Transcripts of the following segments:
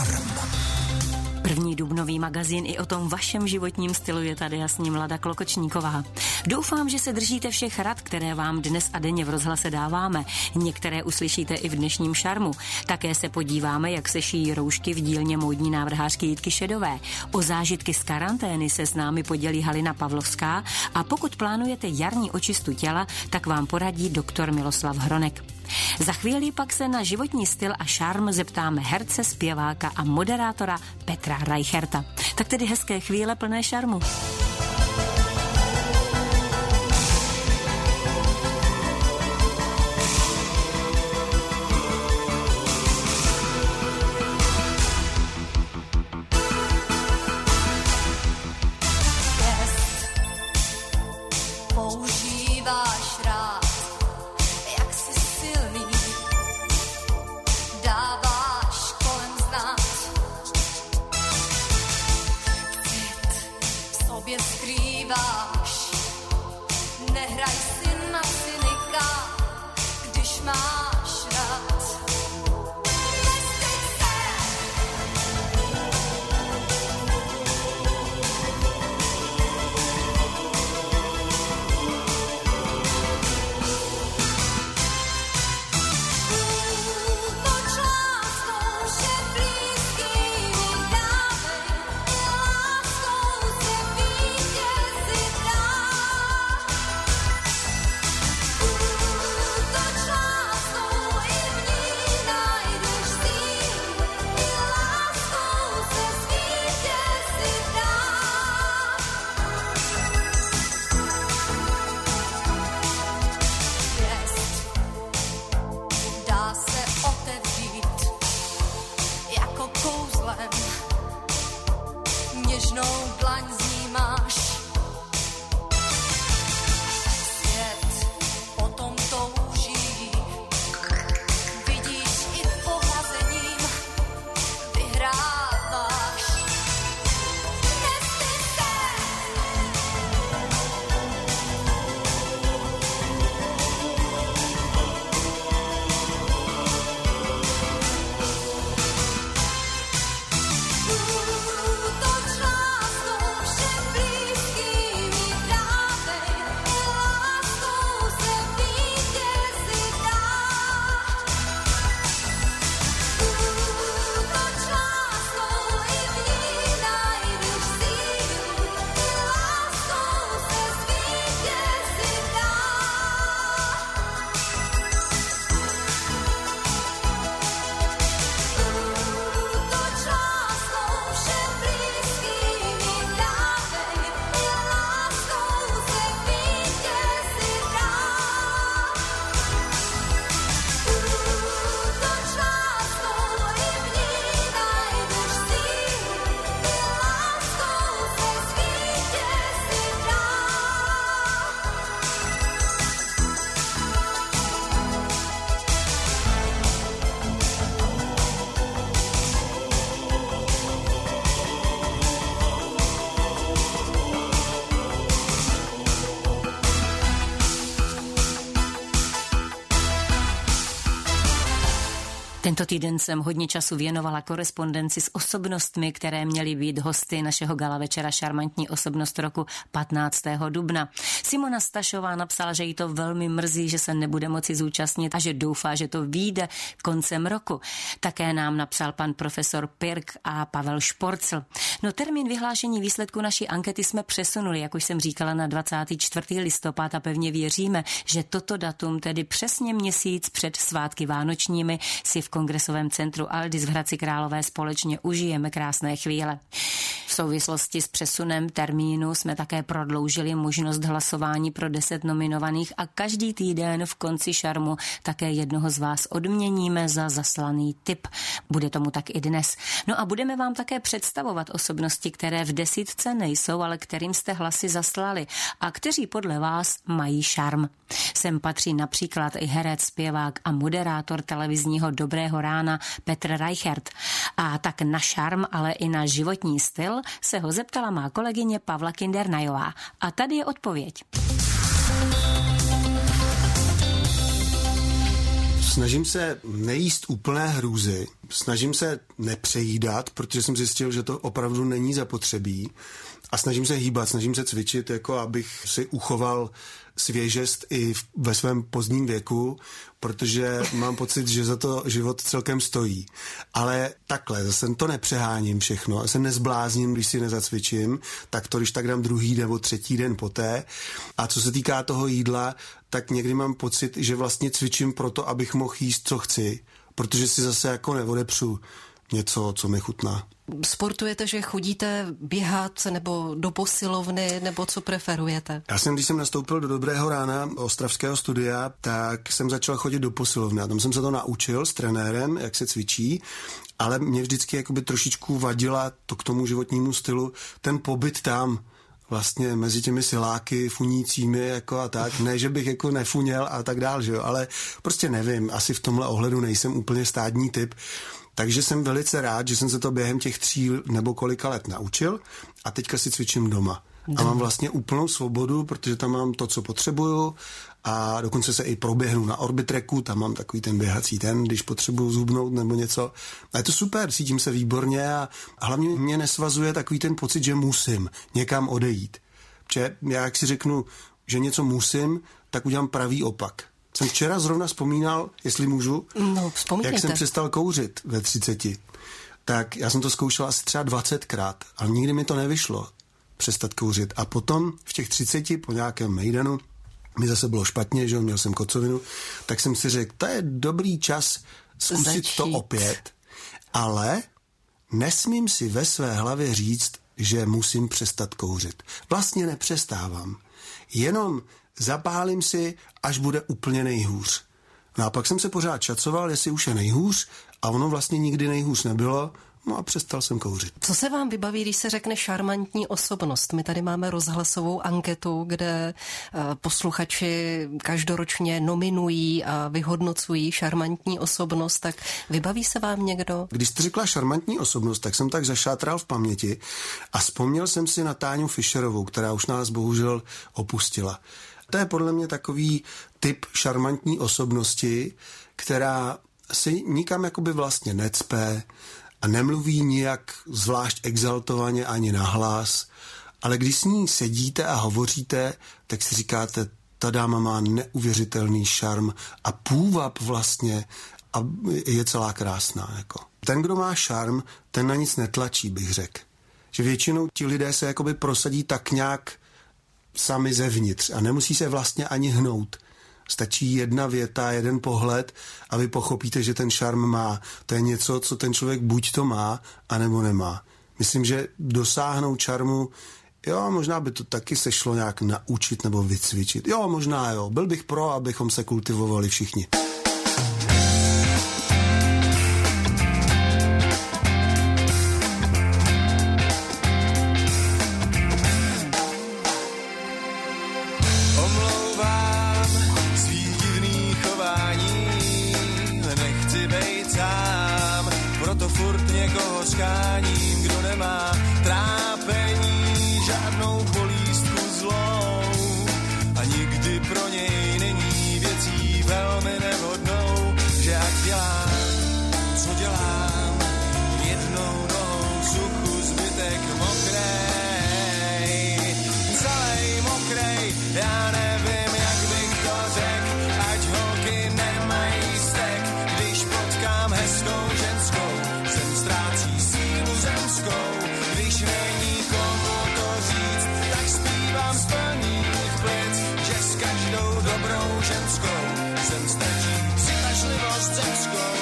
Šarm. První dubnový magazín i o tom vašem životním stylu je tady jasně Mlada Klokočníková. Doufám, že se držíte všech rad, které vám dnes a denně v rozhlase dáváme. Některé uslyšíte i v dnešním Šarmu. Také se podíváme, jak se šijí roušky v dílně módní návrhářky Jitky Šedové. O zážitky z karantény se s námi podělí Halina Pavlovská a pokud plánujete jarní očistu těla, tak vám poradí doktor Miloslav Hronek. Za chvíli pak se na životní styl a šarm zeptáme herce, zpěváka a moderátora Petra Reicherta. Tak tedy hezké chvíle plné šarmu. Tento týden jsem hodně času věnovala korespondenci s osobnostmi, které měly být hosty našeho gala večera Šarmantní osobnost roku 15. dubna. Simona Stašová napsala, že jí to velmi mrzí, že se nebude moci zúčastnit a že doufá, že to vyjde koncem roku. Také nám napsal pan profesor Pirk a Pavel Šporcl. No, termín vyhlášení výsledku naší ankety jsme přesunuli, jak už jsem říkala, na 24. listopad a pevně věříme, že toto datum, tedy přesně měsíc před svátky vánočními, si v Kongresovém centru Aldis v Hradci Králové společně užijeme krásné chvíle. V souvislosti s přesunem termínu jsme také prodloužili možnost hlasování pro 10 nominovaných a každý týden v konci šarmu také jednoho z vás odměníme za zaslaný tip. Bude tomu tak i dnes. No a budeme vám také představovat osobnosti, které v desítce nejsou, ale kterým jste hlasy zaslali a kteří podle vás mají šarm. Sem patří například i herec, zpěvák a moderátor televizního Dobrého rána Petr Reichert. A tak na šarm, ale i na životní styl se ho zeptala má kolegyně Pavla Kindernajová. A tady je odpověď. Snažím se nejíst úplné hrůzy, snažím se nepřejídat, protože jsem zjistil, že to opravdu není zapotřebí, a snažím se hýbat, snažím se cvičit, jako abych si uchoval svěžest i ve svém pozdním věku, protože mám pocit, že za to život celkem stojí. Ale takhle, zase to nepřeháním všechno, já se nezblázním, když si nezacvičím, tak to když tak dám druhý nebo třetí den poté. A co se týká toho jídla, tak někdy mám pocit, že vlastně cvičím proto, abych mohl jíst, co chci, protože si zase jako neodepřu něco, co mi chutná. Sportujete, že chodíte běhat nebo do posilovny, nebo co preferujete? Když jsem nastoupil do Dobrého rána ostravského studia, tak jsem začal chodit do posilovny. A tam jsem se to naučil s trenérem, jak se cvičí, ale mě vždycky jakoby trošičku vadila to k tomu životnímu stylu ten pobyt tam, vlastně mezi těmi siláky funícími jako a tak. Ne, že bych jako nefuněl a tak dál, že jo, ale prostě nevím, asi v tomhle ohledu nejsem úplně stádní typ. Takže jsem velice rád, že jsem se to během těch 3 nebo kolika let naučil a teďka si cvičím doma. A mám vlastně úplnou svobodu, protože tam mám to, co potřebuju, a dokonce se i proběhnu na Orbitracku, tam mám takový ten běhací když potřebuju zhubnout nebo něco. A je to super, cítím se výborně a hlavně mě nesvazuje takový ten pocit, že musím někam odejít. Protože já, jak si řeknu, že něco musím, tak udělám pravý opak. Jsem včera zrovna vzpomínal, jestli můžu, jak jsem přestal kouřit ve 30. Tak já jsem to zkoušel asi třeba 20krát, ale nikdy mi to nevyšlo přestat kouřit. A potom v těch 30 po nějakém mejdanu mi zase bylo špatně, že měl jsem kocovinu, tak jsem si řekl, to je dobrý čas zkusit to opět, ale nesmím si ve své hlavě říct, že musím přestat kouřit. Vlastně nepřestávám. Jenom zapálím si, až bude úplně nejhůř. No a pak jsem se pořád čacoval, jestli už je nejhůř, a ono vlastně nikdy nejhůř nebylo, no a přestal jsem kouřit. Co se vám vybaví, když se řekne šarmantní osobnost? My tady máme rozhlasovou anketu, kde posluchači každoročně nominují a vyhodnocují šarmantní osobnost, tak vybaví se vám někdo? Když jste řekla šarmantní osobnost, tak jsem tak zašátral v paměti a vzpomněl jsem si na Táňu Fischerovou, která už nás bohužel opustila. To je podle mě takový typ šarmantní osobnosti, která si nikam jakoby vlastně necpe a nemluví nijak zvlášť exaltovaně ani nahlas, ale když s ní sedíte a hovoříte, tak si říkáte, ta dáma má neuvěřitelný šarm a půvab vlastně a je celá krásná. Jako. Ten, kdo má šarm, ten na nic netlačí, bych řekl. Že většinou ti lidé se jakoby prosadí tak nějak sami zevnitř a nemusí se vlastně ani hnout. Stačí jedna věta, jeden pohled a vy pochopíte, že ten šarm má. To je něco, co ten člověk buď to má, anebo nemá. Myslím, že dosáhnout šarmu, jo, možná by to taky se šlo nějak naučit nebo vycvičit. Jo, možná jo. Byl bych pro, abychom se kultivovali všichni. Skáním, kdo nemá trápení, žádnou bolístku zlou a nikdy pro něj není věcí velmi nevhodnou, že ať dělám, co dělám, jednou nohou suchu, zbytek mokrej, celej mokrej, já nevím, jak bych to řekl, ať holky nemají stek, když potkám hezkou ženskou, jsem ztrácí sílu zemskou, když není komu to říct, tak zpívám z plných plic, že s každou dobrou ženskou sem stačí přitažlivost zemskou.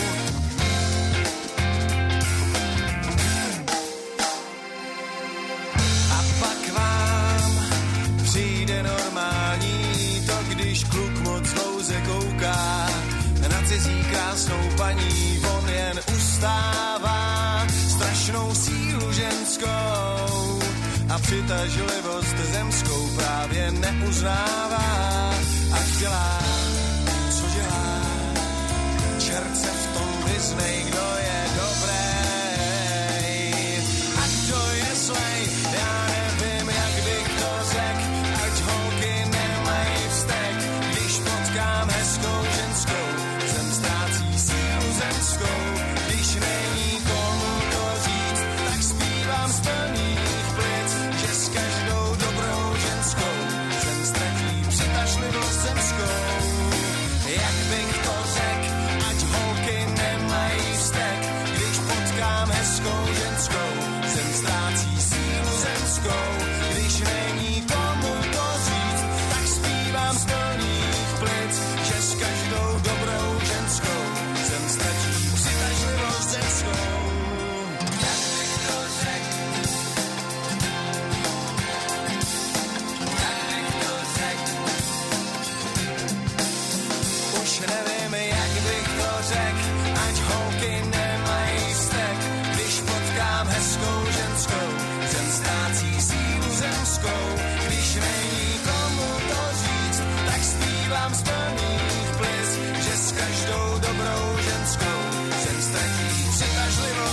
A pak vám přijde normální to, když kluk moc dlouze kouká na cizí krásnou paní, on jen ustává strašnou sílu ženskou a přitažlivost zemskou právě neuznává. Ať dělá, co dělá, čert se v tom vyznej, kdo je dobrej a kdo je zlej, já nevím, jak bych to řekl, ať holky nemají vztek, když potkám hezkou ženskou, jsem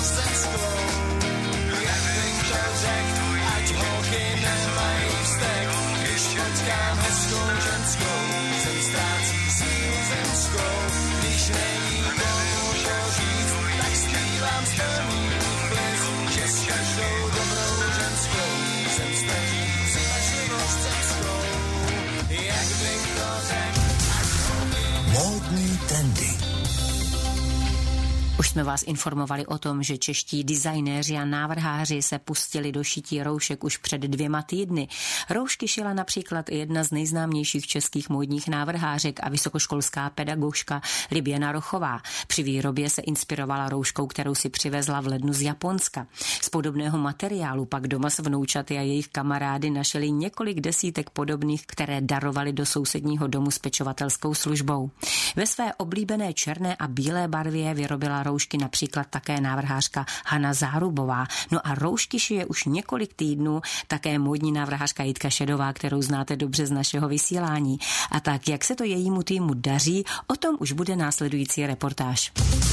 ženskou. Jak bych to řekl, ať holky nemají vztek, když potkám hezkou ženskou, jsem ztrácí sílu zemskou. Když není komu to říct, tak zpívám stolní plis, že s každou dobrou ženskou jsem ztratí přitažlivost zemskou. Jak bych to řekl, ať holky... Módní trendy. Už jsme vás informovali o tom, že čeští designéři a návrháři se pustili do šití roušek už před 2 týdny. Roušky šila například i jedna z nejznámějších českých módních návrhářek a vysokoškolská pedagožka Liběna Rochová. Při výrobě se inspirovala rouškou, kterou si přivezla v lednu z Japonska. Z podobného materiálu pak doma s vnoučaty a jejich kamarády našli několik desítek podobných, které darovali do sousedního domu s pečovatelskou službou. Ve své oblíbené černé a bílé barvě vyrobila roušky například také návrhářka Hana Zárubová. No a roušky šije už několik týdnů také módní návrhářka Jitka Šedová, kterou znáte dobře z našeho vysílání. A tak, jak se to jejímu týmu daří, o tom už bude následující reportáž.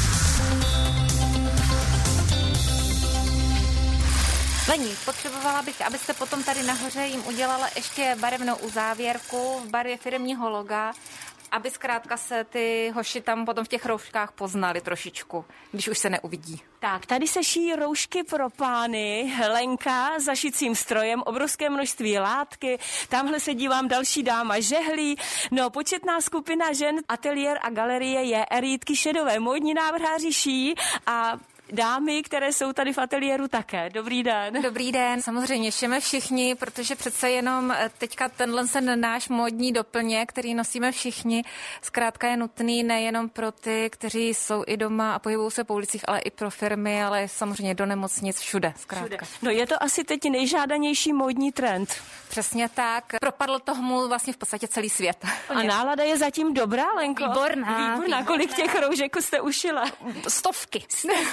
Lení, potřebovala bych, abyste potom tady nahoře jim udělala ještě barevnou uzávěrku v barvě firemního loga, aby zkrátka se ty hoši tam potom v těch rouškách poznali trošičku, když už se neuvidí. Tak, tady se šijí roušky pro pány, Lenka za šicím strojem, obrovské množství látky, tamhle se dívám další dáma žehlí, no početná skupina žen, ateliér a galerie je Jitky Šedové, módní návrháři šijí a dámy, které jsou tady v ateliéru také. Dobrý den. Dobrý den. Samozřejmě šijeme všichni, protože přece jenom teďka tenhle náš módní doplněk, který nosíme všichni, zkrátka je nutný nejenom pro ty, kteří jsou i doma a pohybují se po ulicích, ale i pro firmy, ale samozřejmě do nemocnic, všude. Zkrátka. No je to asi teď nejžádanější módní trend. Přesně tak. Propadl tomu vlastně v podstatě celý svět. A nálada je zatím dobrá, Lenko? Výborná. Kolik těch roužek jste ušila? Stovky.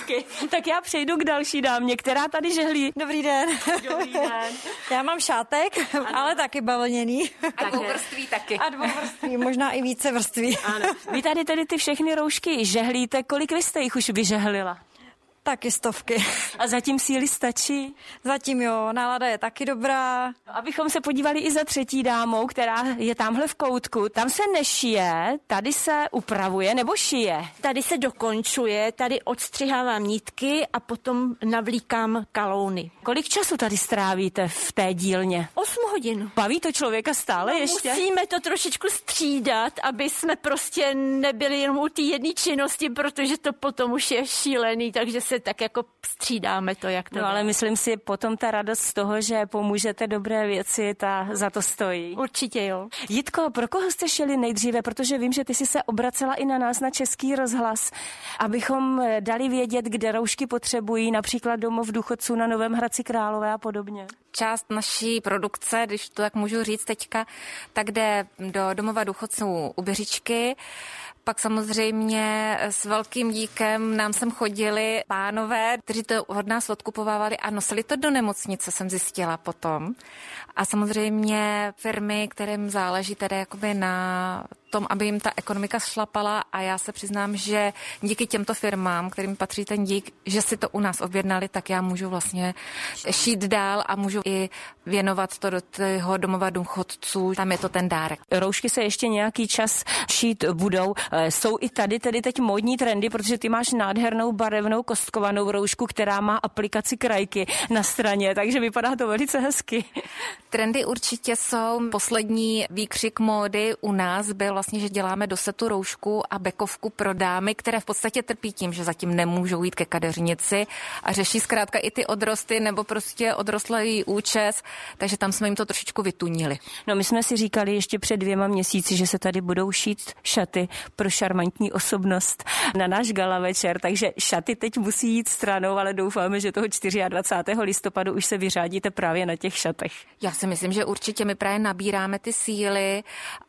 Tak já přejdu k další dámě, která tady žehlí. Dobrý den. Dobrý den. Já mám šátek, ale taky bavlněný. A dvouvrství taky. A dvouvrství, možná i více vrství. Ano. Vy tady tedy ty všechny roušky žehlíte. Kolik vy jste jich už vyžehlila? Taky stovky. A zatím síly stačí? Zatím jo, nálada je taky dobrá. Abychom se podívali i za třetí dámou, která je tamhle v koutku. Tam se nešije, tady se upravuje nebo šije? Tady se dokončuje, tady odstřihávám nitky a potom navlíkám kalouny. Kolik času tady strávíte v té dílně? 8 hodin. Baví to člověka stále ještě? Musíme to trošičku střídat, aby jsme prostě nebyli jenom u té jedné činnosti, protože to potom už je šílený, takže se tak jako střídáme to, jak to. No ale myslím si, potom ta radost z toho, že pomůžete dobré věci, ta za to stojí. Určitě jo. Jitko, pro koho jste šili nejdříve, protože vím, že ty jsi se obracela i na nás na Český rozhlas, abychom dali vědět, kde roušky potřebují, například domov důchodců na Novém Hradci Králové a podobně. Část naší produkce, když to tak můžu říct teďka, tak jde do domova důchodců u Běřičky. Pak samozřejmě s velkým díkem nám sem chodili pánové, kteří to od nás odkupovávali a nosili to do nemocnice, jsem zjistila potom. A samozřejmě firmy, kterým záleží tedy jakoby na tom, aby jim ta ekonomika šlapala, a já se přiznám, že díky těmto firmám, kterým patří ten dík, že si to u nás objednali, tak já můžu vlastně šít dál a můžu i věnovat to do toho domova důchodců. Tam je to ten dárek. Roušky se ještě nějaký čas šít budou. Jsou i tady tedy teď módní trendy, protože ty máš nádhernou barevnou kostkovanou roušku, která má aplikaci krajky na straně, takže vypadá to velice hezky. Trendy určitě jsou. Poslední výkřik módy u nás byl vlastně, že děláme do setu roušku a bekovku pro dámy, které v podstatě trpí tím, že zatím nemůžou jít ke kadeřnici a řeší zkrátka i ty odrosty nebo prostě odrostlý účes, takže tam jsme jim to trošičku vytunili. No my jsme si říkali ještě před 2 měsíci, že se tady budou šít šaty pro šarmantní osobnost na náš gala večer, takže šaty teď musí jít stranou, ale doufáme, že toho 24. listopadu už se vyřádíte právě na těch šatech. Já si myslím, že určitě my právě nabíráme ty síly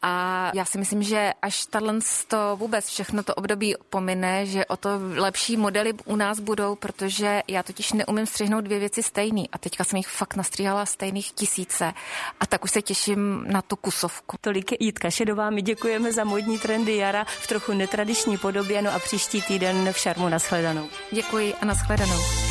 a já si myslím, že až to vůbec všechno to období pomine, že o to lepší modely u nás budou, protože já totiž neumím střihnout 2 věci stejný a teďka jsem jich fakt nastříhala stejných tisíce a tak už se těším na tu kusovku. Tolik je Jitka Šedová, my děkujeme za módní trendy jara v trochu netradiční podobě, no a příští týden v Šarmu nashledanou. Děkuji a nashledanou.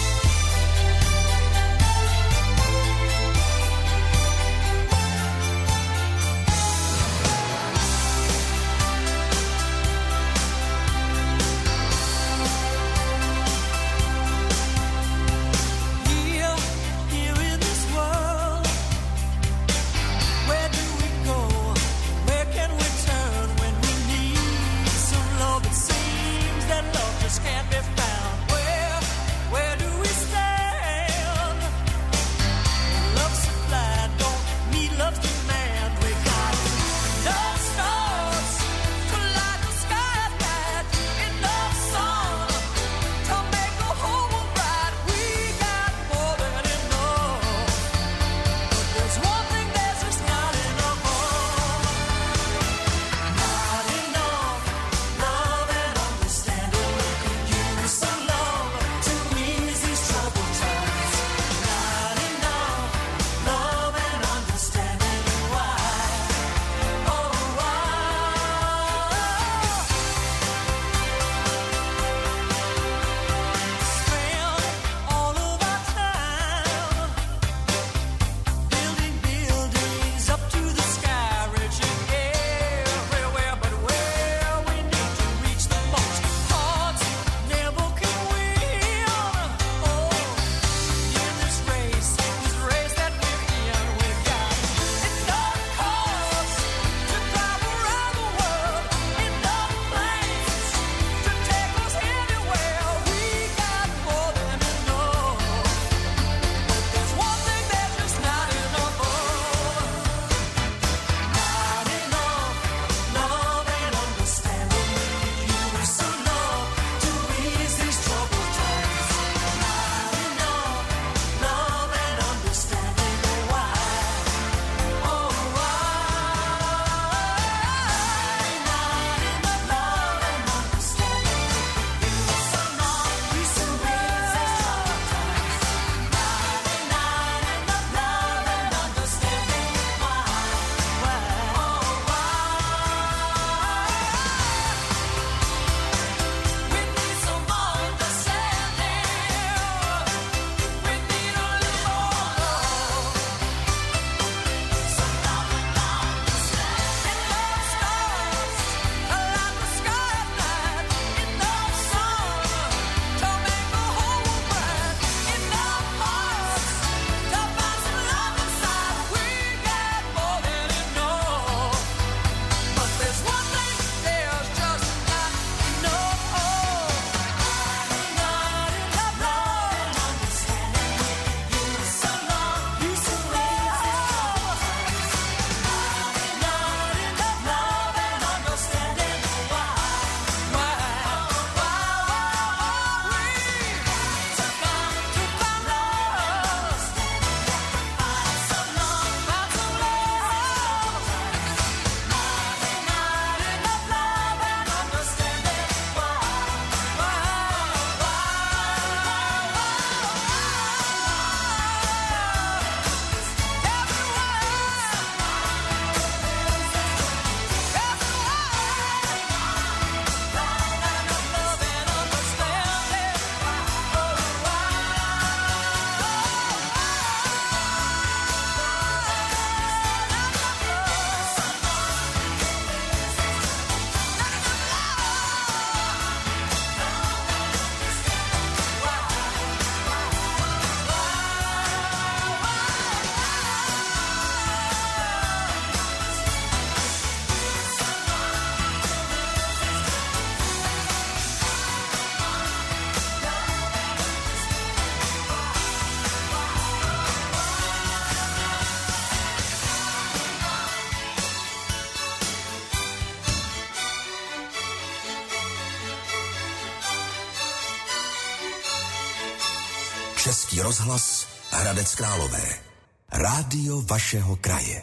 Český rozhlas Hradec Králové. Rádio vašeho kraje.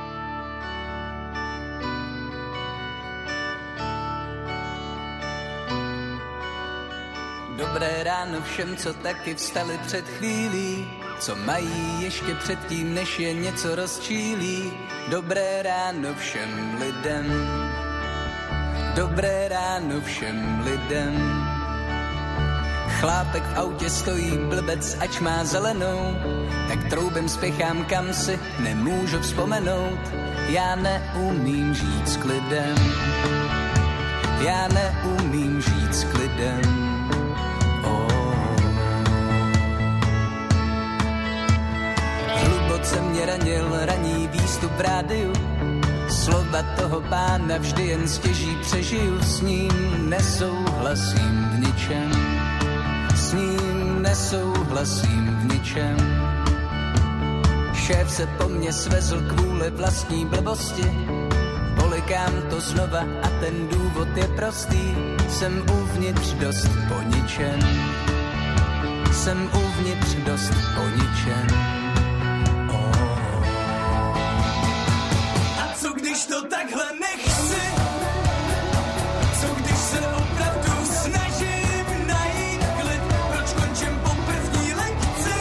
Dobré ráno všem, co taky vstali před chvílí, co mají ještě předtím, než je něco rozčílí. Dobré ráno všem lidem. Dobré ráno všem lidem. Chlápek v autě stojí, blbec, ač má zelenou, tak troubem spěchám, kam si nemůžu vzpomenout. Já neumím žít s klidem. Já neumím žít s klidem. Hluboce mě ranil raní výstup v rádiu. Slova toho pána vždy jen stěží přežiju. S ním nesouhlasím v ničem. S ním nesouhlasím v ničem. Šéf se po mně svezl kvůli vlastní blbosti. Polikám to znova a ten důvod je prostý. Jsem uvnitř dost poničen. Jsem uvnitř dost poničen. A co když to takhle nechci? Co když se opravdu snažím najít klid? Proč končím po první lekci,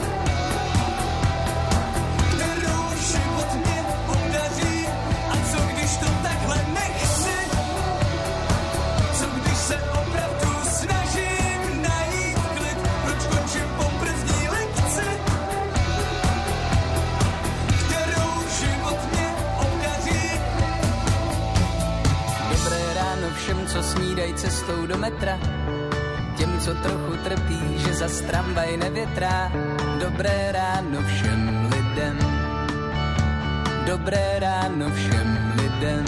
kterou život mě podaří? A co když to takhle nechci? Co když se opravdu snažím najít klid? Proč končím po první lekci, kterou život mě obdaří? Dobré ráno všem, co snídají cestou do metra. Těm, co trochu trpí, že za tramvaj nevětrá. Dobré ráno všem lidem. Dobré ráno všem lidem.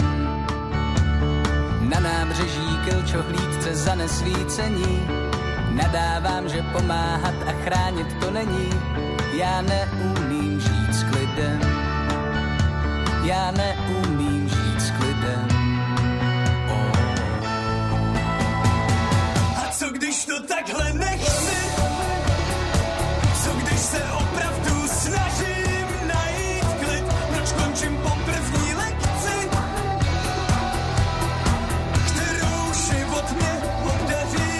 Na nábřeží klčohlídce za nesvícení. Nadávám, že pomáhat a chránit to není. Já neumím žít s klidem. Já neumím žít s klidem. A co když to takhle nechci? Co když se opravdu snažím najít klid? Proč končím po první lekci, kterou život mě obdaří?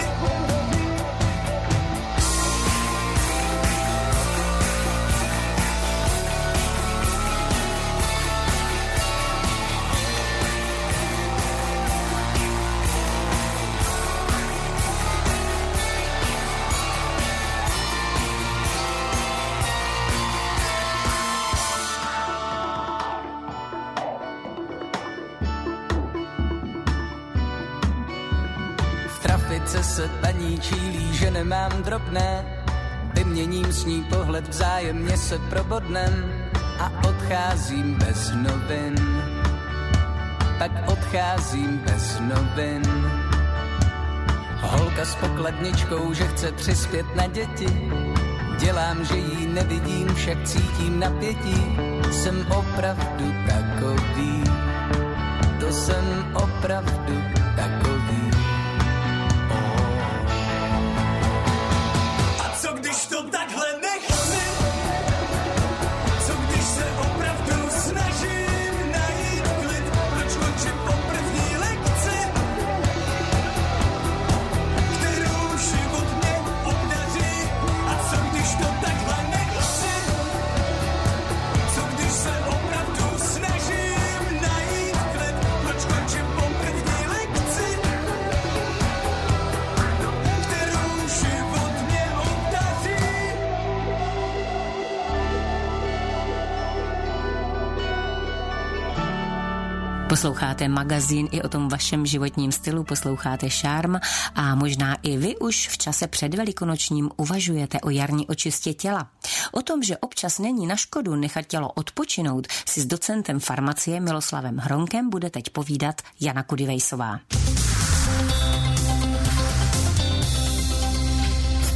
V trafice se paní čílí, že nemám drobné. Vyměním s ní pohled, vzájemně se probodnem a odcházím bez novin. Pak odcházím bez novin. Holka s pokladničkou, že chce přispět na děti. Dělám, že jí nevidím, však cítím napětí. Jsem opravdu takový. To jsem opravdu takový. A co když to takhle nechci? Co když se opravdu snažím najít klid? Proč končím po první lekci, kterou život mě obdaří? A co když to takhle nechci? Co když se opravdu snažím najít klid? Proč končím po první lekci, kterou život mě obdaří? Posloucháte magazín i o tom vašem životním stylu, posloucháte Šarm a možná i vy už v čase předvelikonočním uvažujete o jarní očistě těla. O tom, že občas není na škodu nechat tělo odpočinout, si s docentem farmacie Miloslavem Hronkem bude teď povídat Jana Kudivejsová.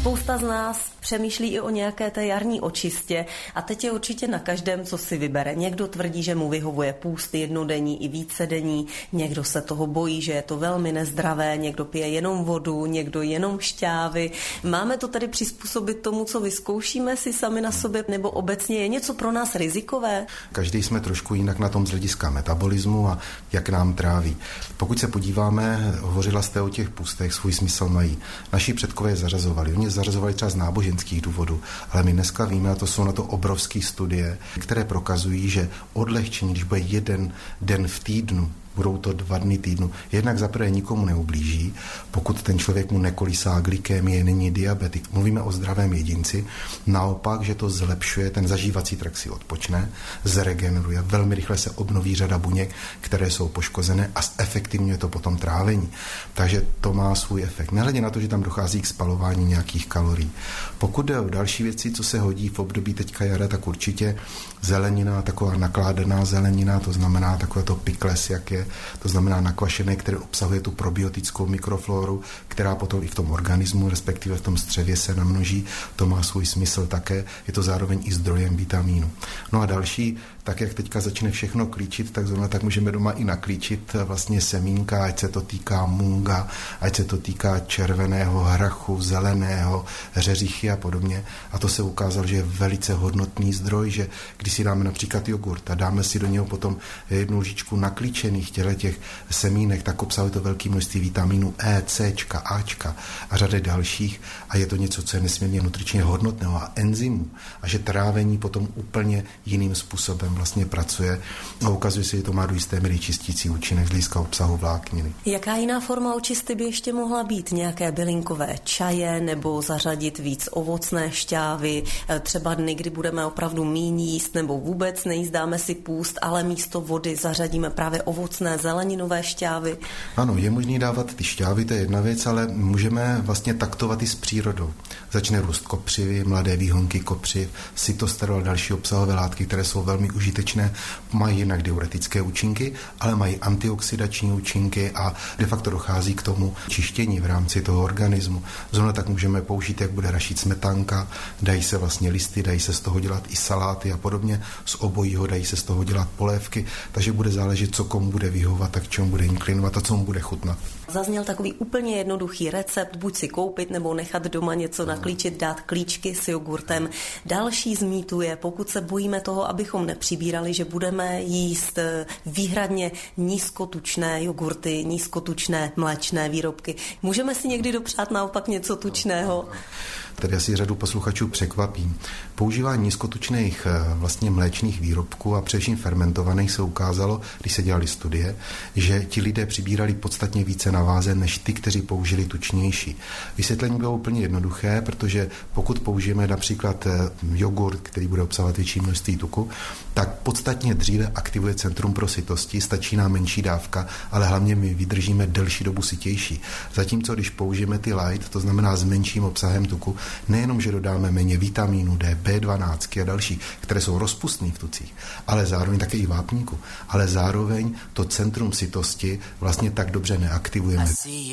Spousta z nás přemýšlí i o nějaké té jarní očistě a teď je určitě na každém, co si vybere. Někdo tvrdí, že mu vyhovuje půst jednodenní i vícedenní, někdo se toho bojí, že je to velmi nezdravé, někdo pije jenom vodu, někdo jenom šťávy. Máme to tady přizpůsobit tomu, co vyzkoušíme si sami na sobě, nebo obecně je něco pro nás rizikové? Každý jsme trošku jinak na tom z hlediska metabolismu a jak nám tráví. Pokud se podíváme, hovořila jste o těch půstech, svůj smysl mají. Naši předkové je zařazovali. Oni je zařazovali třeba z náboženských důvodů, ale my dneska víme, a to jsou na to obrovské studie, které prokazují, že odlehčení, když bude jeden den v týdnu, budou to 2 dny týdnu. Jednak zaprvé nikomu neublíží, pokud ten člověk mu nekolísá glykémie, není diabetik. Mluvíme o zdravém jedinci. Naopak, že to zlepšuje, ten zažívací trakt si odpočne, zregeneruje, velmi rychle se obnoví řada buněk, které jsou poškozené a zefektivňuje to potom trávení. Takže to má svůj efekt. Nehledě na to, že tam dochází k spalování nějakých kalorií. Pokud jde o další věci, co se hodí v období teďka jara, tak určitě zelenina, taková nakládaná zelenina, to znamená takové to pikles, jak je, to znamená nakvašené, které obsahuje tu probiotickou mikrofloru, která potom i v tom organismu, respektive v tom střevě se namnoží. To má svůj smysl také, je to zároveň i zdrojem vitamínu. No a další, tak jak teďka začne všechno klíčit, tak můžeme doma i naklíčit vlastně semínka, ať se to týká munga, ať se to týká červeného hrachu, zeleného, řeřichy a podobně. A to se ukázalo, že je velice hodnotný zdroj, že když si dáme například jogurt a dáme si do něho potom 1 lžičku naklíčených těch semínek, tak obsahuje to velké množství vitamínu E, C, Ačka a řady dalších a je to něco, co je nesmírně nutričně hodnotného a enzymů a že trávení potom úplně jiným způsobem vlastně pracuje a ukazuje se, že to má do jisté míry čistící účinek z hlediska obsahu vlákniny. Jaká jiná forma očisty by ještě mohla být? Nějaké bylinkové čaje nebo zařadit víc ovocné šťávy, třeba dny, kdy budeme opravdu míň jíst nebo vůbec nejíst, dáme si půst, ale místo vody zařadíme právě ovocné zeleninové šťávy. Ano, je možný dávat ty šťávy, to je jedna věc, ale můžeme vlastně taktovat i s přírodou. Začne růst kopřivy, mladé výhonky kopřiv, cytosterol a další obsahové látky, které jsou velmi užitečné, mají jinak diuretické účinky, ale mají antioxidační účinky a de facto dochází k tomu čištění v rámci toho organismu. Zrovna tak můžeme použít, jak bude rašit smetanka, dají se vlastně listy, dají se z toho dělat i saláty a podobně, z obojího dají se z toho dělat polévky, takže bude záležet, co komu bude vyhovovat, tak čemu bude inklinovat a co mu bude chutnat. Zazněl takový úplně jednoduchý recept, buď si koupit nebo nechat doma něco naklíčit, dát klíčky s jogurtem. Další z mýtů je, pokud se bojíme toho, abychom nepřibírali, že budeme jíst výhradně nízkotučné jogurty, nízkotučné mléčné výrobky. Můžeme si někdy dopřát naopak něco tučného? Tady asi řadu posluchačů překvapím. Používání nízkotučných vlastně mléčných výrobků a především fermentovaných se ukázalo, když se dělali studie, že ti lidé přibírali podstatně více na váze než ty, kteří použili tučnější. Vysvětlení bylo úplně jednoduché, protože pokud použijeme například jogurt, který bude obsahovat větší množství tuku, tak podstatně dříve aktivuje centrum pro sytosti, stačí nám menší dávka, ale hlavně my vydržíme delší dobu sytější. Zatímco když použijeme ty light, to znamená s menším obsahem tuku, nejenom, že dodáme méně vitamínu D, B12 a další, které jsou rozpustné v tucích, ale zároveň také i vápníku, ale zároveň to centrum sytosti vlastně tak dobře neaktivujeme.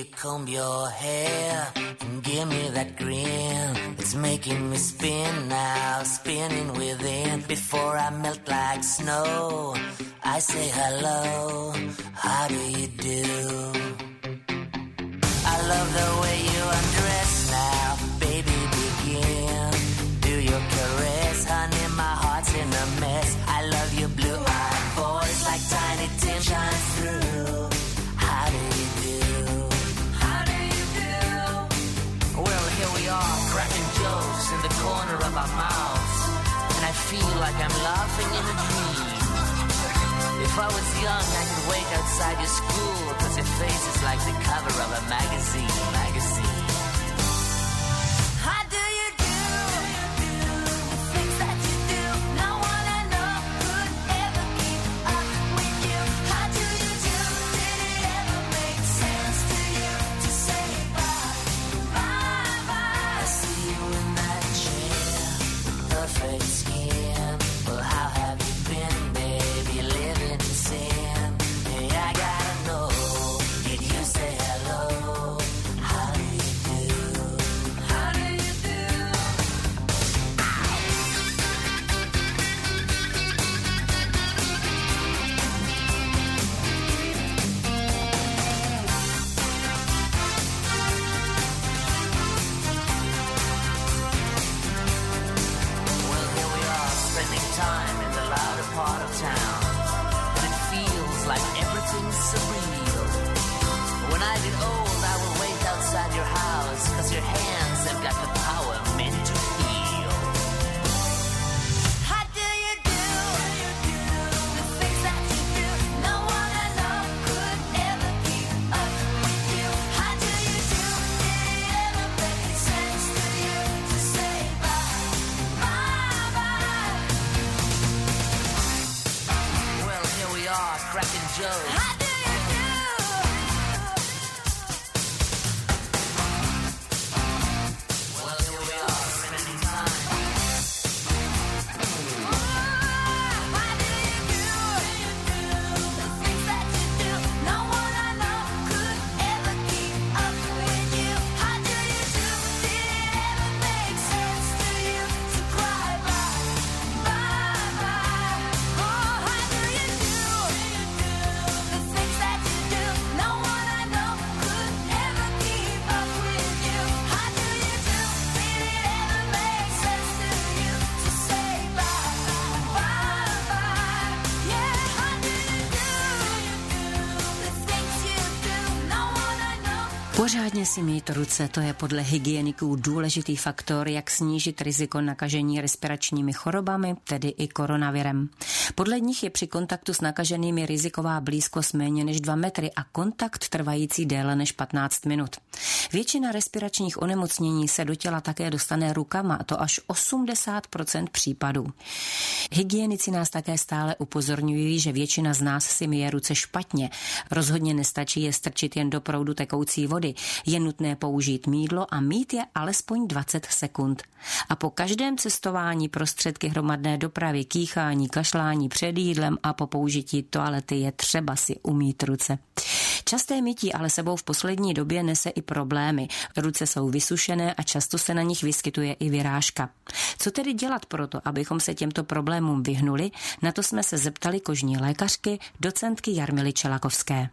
I love the way you undress now, baby, begin. Do your caress, honey, my heart's in a mess. I love your blue-eyed voice like Tiny Tim shines through. How do you do? How do you do? Well, here we are, cracking jokes in the corner of our mouths, and I feel like I'm laughing in a dream. If I was young, I could wait outside your school, 'cause your face is like the cover of a magazine. How do you do? Things that you do, no one I know could ever keep up with you. How do you do? Did it ever make sense to you to say bye, bye? I see you in that chair, perfect skin. Well, how have you been, baby, living in sin? Hey, I gotta know, did you say hello? How do you Joe. Pořádně si mít ruce, to je podle hygieniků důležitý faktor, jak snížit riziko nakažení respiračními chorobami, tedy i koronavirem. Podle nich je při kontaktu s nakaženými riziková blízkost méně než 2 metry a kontakt trvající déle než 15 minut. Většina respiračních onemocnění se do těla také dostane rukama, a to až 80% případů. Hygienici nás také stále upozorňují, že většina z nás si myje ruce špatně. Rozhodně nestačí je strčit jen do proudu tekoucí vody. Je nutné použít mýdlo a mít je alespoň 20 sekund. A po každém cestování prostředky hromadné dopravy, kýchání, kašlání před jídlem a po použití toalety je třeba si umýt ruce. Časté mytí ale sebou v poslední době nese i problémy. Ruce jsou vysušené a často se na nich vyskytuje i vyrážka. Co tedy dělat proto, abychom se těmto problémům vyhnuli? Na to jsme se zeptali kožní lékařky, docentky Jarmily Čelakovské.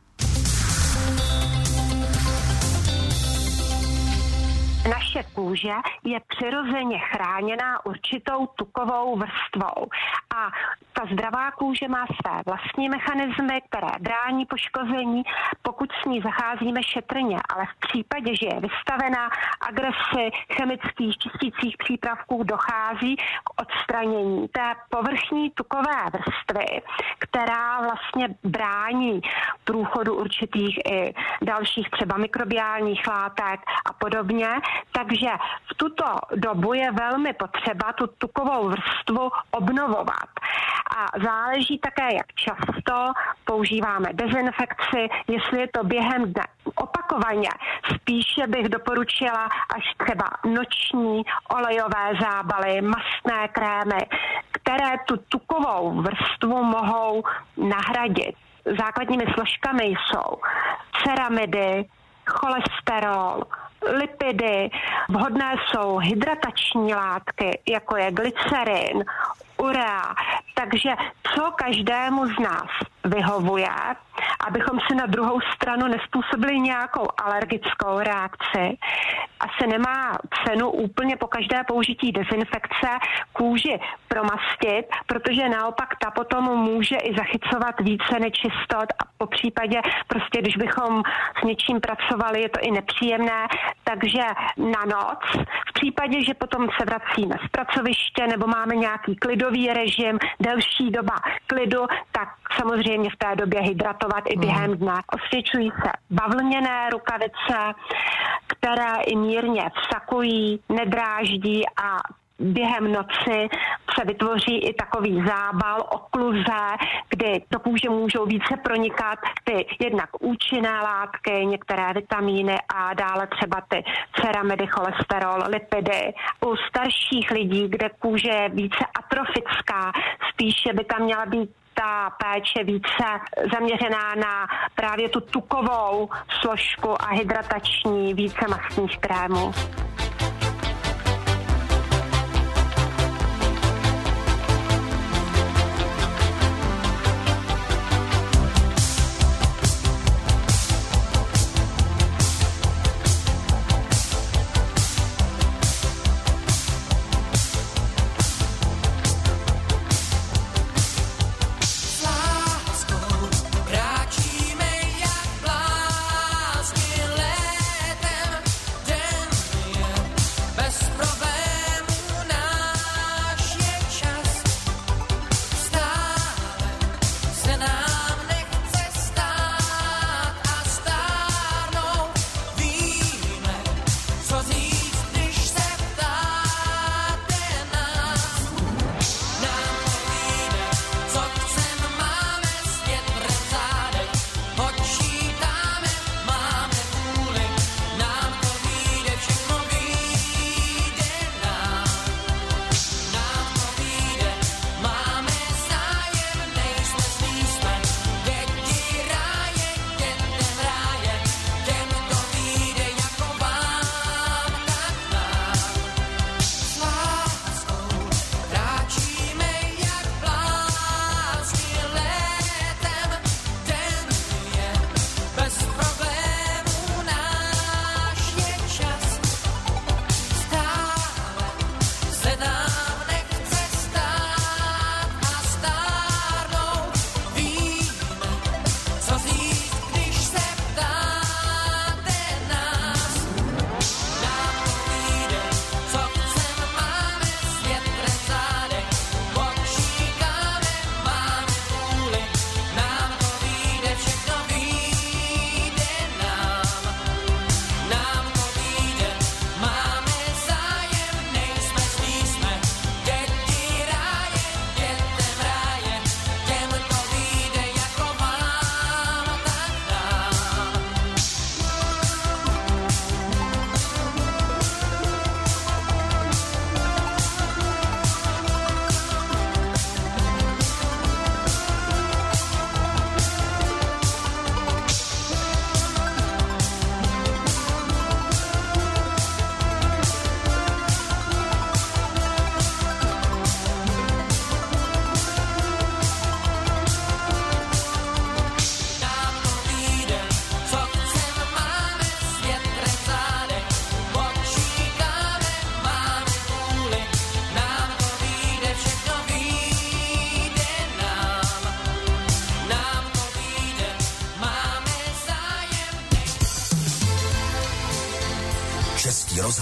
Naše kůže je přirozeně chráněná určitou tukovou vrstvou a ta zdravá kůže má své vlastní mechanismy, které brání poškození, pokud s ní zacházíme šetrně, ale v případě, že je vystavená agresi chemických čistících přípravků, dochází k odstranění té povrchní tukové vrstvy, která vlastně brání průchodu určitých i dalších třeba mikrobiálních látek a podobně. Takže v tuto dobu je velmi potřeba tu tukovou vrstvu obnovovat. A záleží také, jak často používáme dezinfekci, jestli je to během dne. Opakovaně spíše bych doporučila až třeba noční olejové zábaly, mastné krémy, které tu tukovou vrstvu mohou nahradit. Základními složkami jsou ceramidy, cholesterol, lipidy, vhodné jsou hydratační látky, jako je glycerin, urea, takže co každému z nás vyhovuje, abychom si na druhou stranu nespůsobili nějakou alergickou reakci. Asi nemá cenu úplně po každé použití dezinfekce kůži promastit, protože naopak ta potom může i zachycovat více nečistot a po případě prostě, když bychom s něčím pracovali, je to i nepříjemné, takže na noc, v případě, že potom se vracíme z pracoviště nebo máme nějaký klidový režim, delší doba klidu, tak samozřejmě v té době hydratovat i během dne. Osvědčují se bavlněné rukavice, které i mírně vsakují, nedráždí a během noci se vytvoří i takový zábal, okluze, kdy do kůže můžou více pronikat ty jednak účinné látky, některé vitamíny a dále třeba ty ceramidy, cholesterol, lipidy. U starších lidí, kde kůže je více atrofická, spíše by tam měla být ta péče více zaměřená na právě tu tukovou složku a hydratační, více mastných krémů. Kráčíme jak blázni létem, den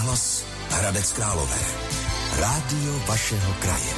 Rozhlas Hradec Králové. Rádio vašeho kraje.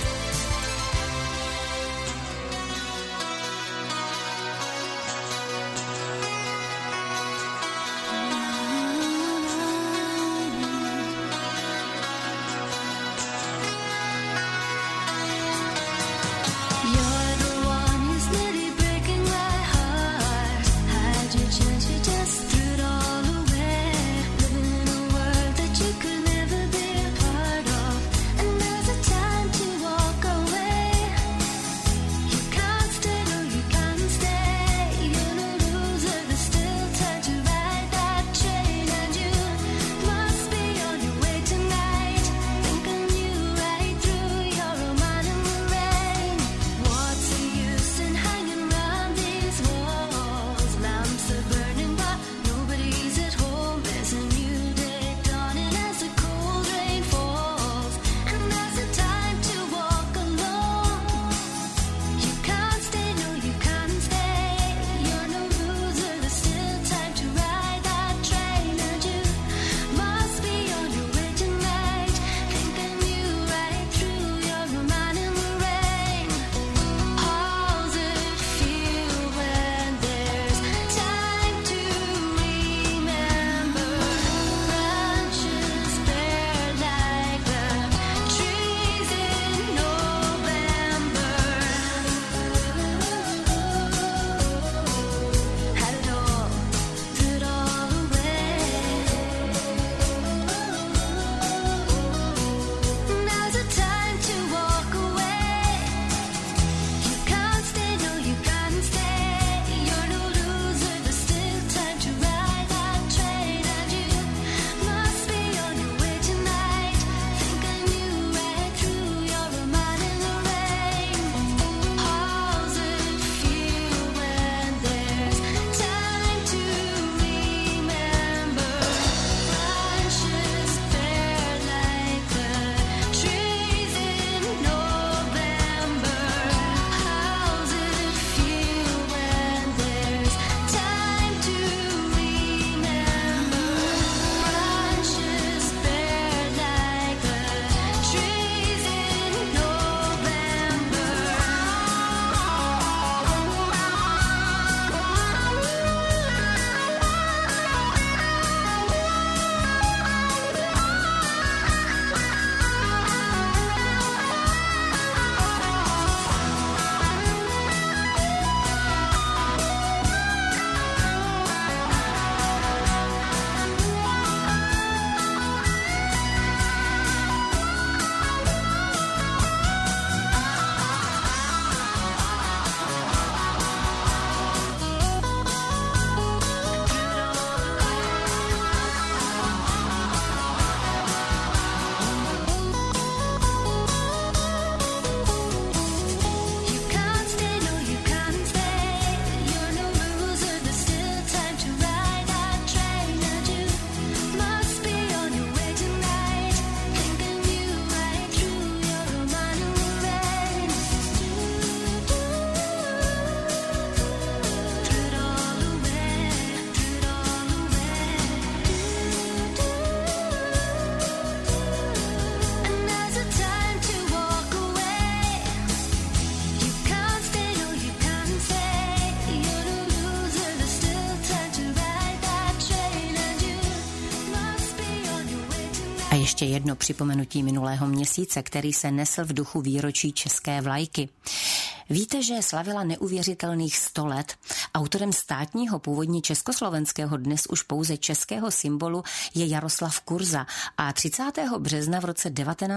ještě jedno připomenutí minulého měsíce, který se nesl v duchu výročí české vlajky. Víte, že slavila neuvěřitelných 100 let. Autorem státního původně československého, dnes už pouze českého symbolu je Jaroslav Kurza a 30. března v roce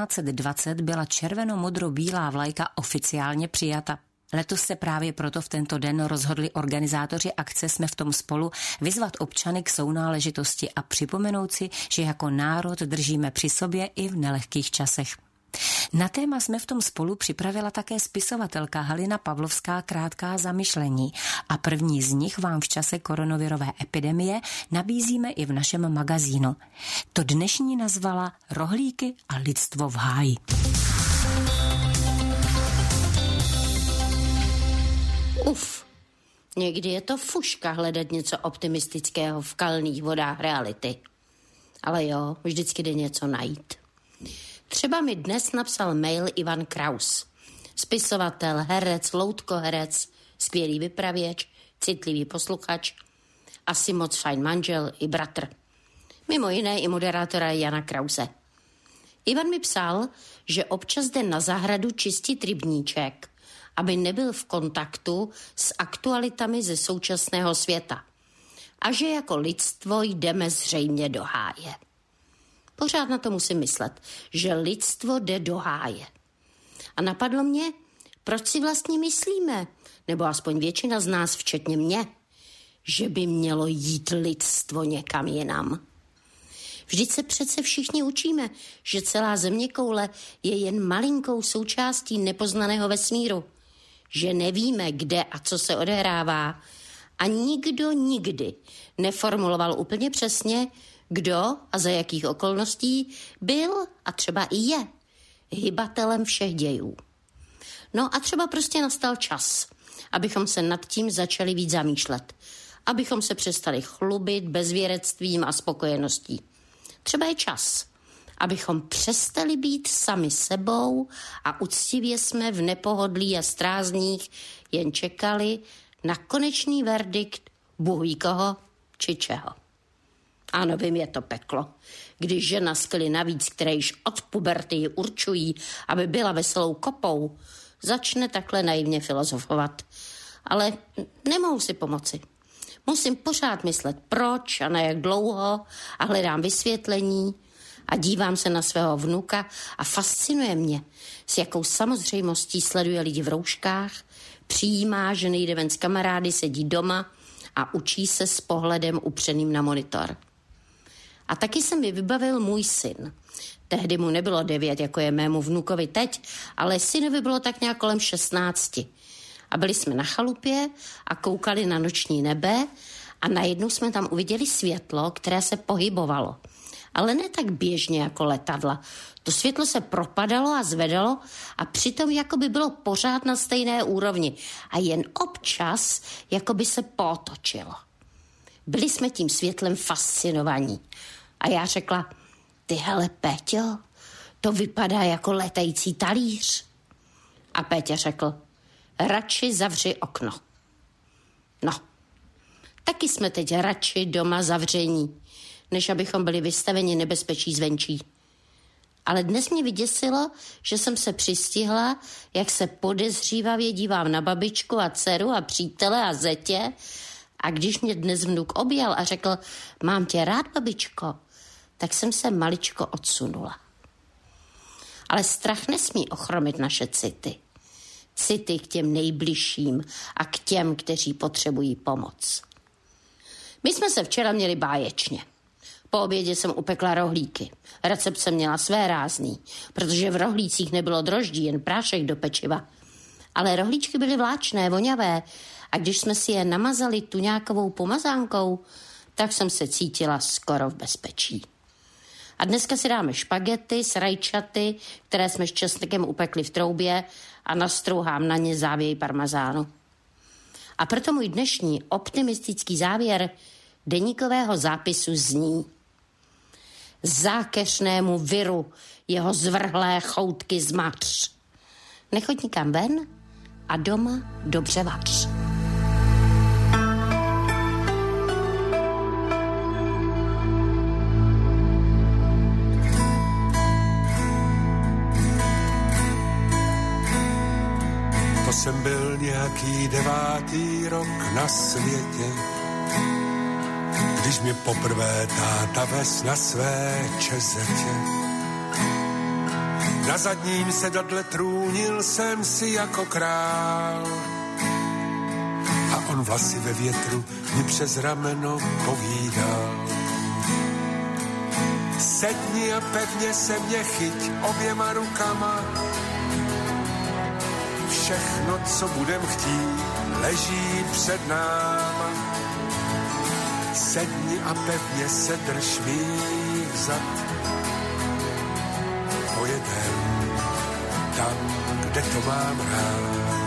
1920 byla červeno-modro-bílá vlajka oficiálně přijata. Letos se právě proto v tento den rozhodli organizátoři akce Jsme v tom spolu vyzvat občany k sounáležitosti a připomenout si, že jako národ držíme při sobě i v nelehkých časech. Na téma Jsme v tom spolu připravila také spisovatelka Halina Pavlovská krátká zamyšlení a první z nich vám v čase koronavirové epidemie nabízíme i v našem magazínu. To dnešní nazvala Rohlíky a lidstvo v háji. Někdy je to fuška hledat něco optimistického v kalných vodách reality. Ale jo, vždycky jde něco najít. Třeba mi dnes napsal mail Ivan Kraus. Spisovatel, herec, loutkoherec, skvělý vypravěč, citlivý posluchač, asi moc fajn manžel i bratr. Mimo jiné i moderátora Jana Krause. Ivan mi psal, že občas jde na zahradu čistit rybníček, aby nebyl v kontaktu s aktualitami ze současného světa. A že jako lidstvo jdeme zřejmě do háje. Pořád na to musím myslet, že lidstvo jde do háje. A napadlo mě, proč si vlastně myslíme, nebo aspoň většina z nás, včetně mě, že by mělo jít lidstvo někam jinam. Vždyť se přece všichni učíme, že celá zeměkoule je jen malinkou součástí nepoznaného vesmíru, že nevíme, kde a co se odehrává a nikdo nikdy neformuloval úplně přesně, kdo a za jakých okolností byl a třeba i je hybatelem všech dějů. No a třeba prostě nastal čas, abychom se nad tím začali víc zamýšlet, abychom se přestali chlubit bezvěrectvím a spokojeností. Třeba je čas, abychom přestali být sami sebou a uctivě jsme v nepohodlí a strázních jen čekali na konečný verdikt bůhví koho či čeho. Ano, vím, je to peklo, když žena skly navíc, které již od puberty ji určují, aby byla veselou kopou, začne takhle naivně filozofovat. Ale nemohu si pomoci. Musím pořád myslet proč a na jak dlouho a hledám vysvětlení a dívám se na svého vnuka a fascinuje mě, s jakou samozřejmostí sleduje lidi v rouškách, přijímá, že nejde ven s kamarády, sedí doma a učí se s pohledem upřeným na monitor. A taky se mi vybavil můj syn. Tehdy mu nebylo 9, jako je mému vnukovi teď, ale synovi bylo tak nějak kolem 16. A byli jsme na chalupě a koukali na noční nebe a najednou jsme tam uviděli světlo, které se pohybovalo. Ale ne tak běžně jako letadla. To světlo se propadalo a zvedalo a přitom jako by bylo pořád na stejné úrovni a jen občas jako by se potočilo. Byli jsme tím světlem fascinovaní. A já řekla, ty hele Péťo, to vypadá jako letající talíř. A Péťa řekl, radši zavři okno. No, taky jsme teď radši doma zavření, než abychom byli vystaveni nebezpečí zvenčí. Ale dnes mě vyděsilo, že jsem se přistihla, jak se podezřívavě dívám na babičku a dceru a přítele a zetě. A když mě dnes vnuk objal a řekl, mám tě rád, babičko, tak jsem se maličko odsunula. Ale strach nesmí ochromit naše city. City k těm nejbližším a k těm, kteří potřebují pomoc. My jsme se včera měli báječně. Po obědě jsem upekla rohlíky. Recepce měla své rázný, protože v rohlících nebylo droždí, jen prášek do pečiva. Ale rohlíčky byly vláčné, voňavé a když jsme si je namazali tuňákovou pomazánkou, tak jsem se cítila skoro v bezpečí. A dneska si dáme špagety s rajčaty, které jsme s česnekem upekli v troubě a nastrouhám na ně závěj parmazánu. A proto můj dnešní optimistický závěr deníkového zápisu zní: zákeřnému viru jeho zvrhlé choutky zmatř. Nechoď nikam ven a doma dobře vař. To jsem byl nějaký 9. rok na světě, když mě poprvé táta ves na své čezetě. Na zadním sedadle trůnil jsem si jako král a on vlasy ve větru mi přes rameno povídal. Sedni a pevně se mě chyť oběma rukama, všechno, co budem chtít, leží před náma. Sedni a pevně se drž mých zad. Pojedem tam, kde to mám rád.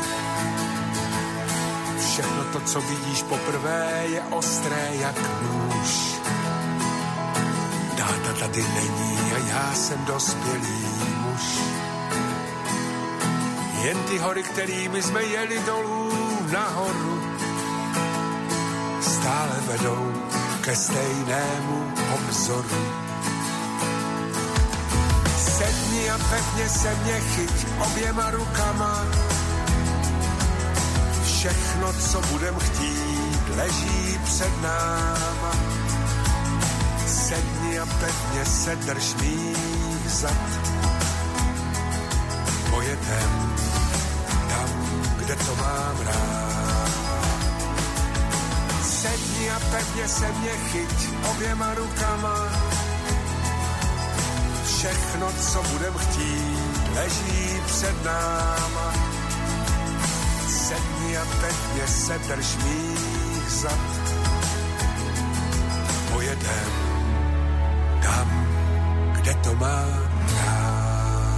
Všechno to, co vidíš poprvé, je ostré jak nůž. Dát táta tady není a já jsem dospělý muž. Jen ty hory, kterými jsme jeli dolů nahoru, stále vedou ke stejnému obzoru. Sedni a pevně se mě chyť oběma rukama. Všechno, co budem chtít, leží před náma. Sedni a pevně se drž mých zad. Pojedem tam, kde to mám rád. Sedni a pevně se mě chyť oběma rukama. Všechno, co budem chtít, leží před náma. Sedni a pevně se drž mých zad. Pojedem tam, kde to mám rád.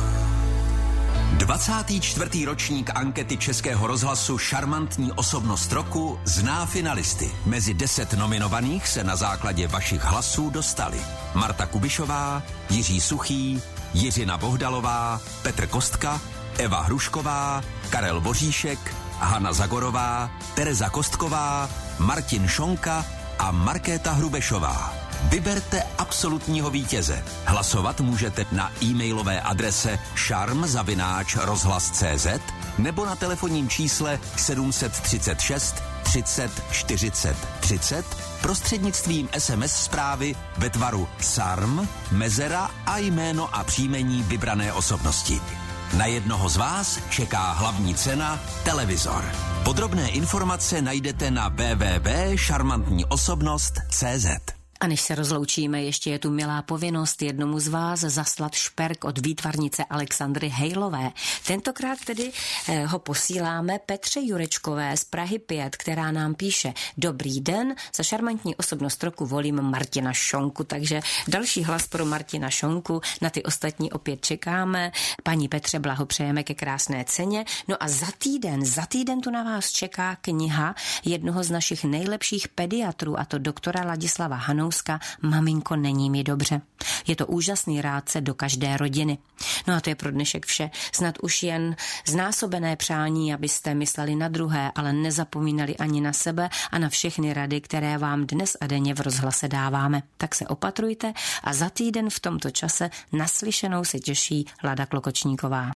24. ročník ankety Českého rozhlasu Šarmantní osobnost roku zná finalisty. Mezi 10 nominovaných se na základě vašich hlasů dostali Marta Kubišová, Jiří Suchý, Jiřina Bohdalová, Petr Kostka, Eva Hrušková, Karel Voříšek, Hana Zagorová, Tereza Kostková, Martin Šonka a Markéta Hrubešová. Vyberte absolutního vítěze. Hlasovat můžete na e-mailové adrese šarm@rozhlas.cz nebo na telefonním čísle 736 30 40 30 prostřednictvím SMS zprávy ve tvaru SARM, mezera a jméno a příjmení vybrané osobnosti. Na jednoho z vás čeká hlavní cena televizor. Podrobné informace najdete na www.šarmantniosobnost.cz. A než se rozloučíme, ještě je tu milá povinnost jednomu z vás zaslat šperk od výtvarnice Alexandry Hejlové. Tentokrát tedy ho posíláme Petře Jurečkové z Prahy 5, která nám píše: Dobrý den, za šarmantní osobnost roku volím Martina Šonku, takže další hlas pro Martina Šonku, na ty ostatní opět čekáme. Paní Petře blahopřejeme ke krásné ceně. No a za týden tu na vás čeká kniha jednoho z našich nejlepších pediatrů, a to doktora Ladislava Hanouska, Maminko, není mi dobře. Je to úžasný rádce do každé rodiny. No a to je pro dnešek vše. Snad už jen znásobené přání, abyste mysleli na druhé, ale nezapomínali ani na sebe a na všechny rady, které vám dnes a denně v rozhlase dáváme. Tak se opatrujte a za týden v tomto čase naslyšenou se těší Lada Klokočníková.